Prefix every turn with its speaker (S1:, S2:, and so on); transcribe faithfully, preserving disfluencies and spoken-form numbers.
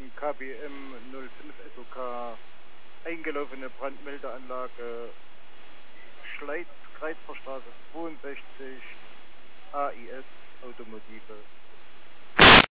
S1: K B M null fünf S O K eingelaufene Brandmeldeanlage Schleiz, Kreuzverstraße zweiundsechzig, A I S Automotive.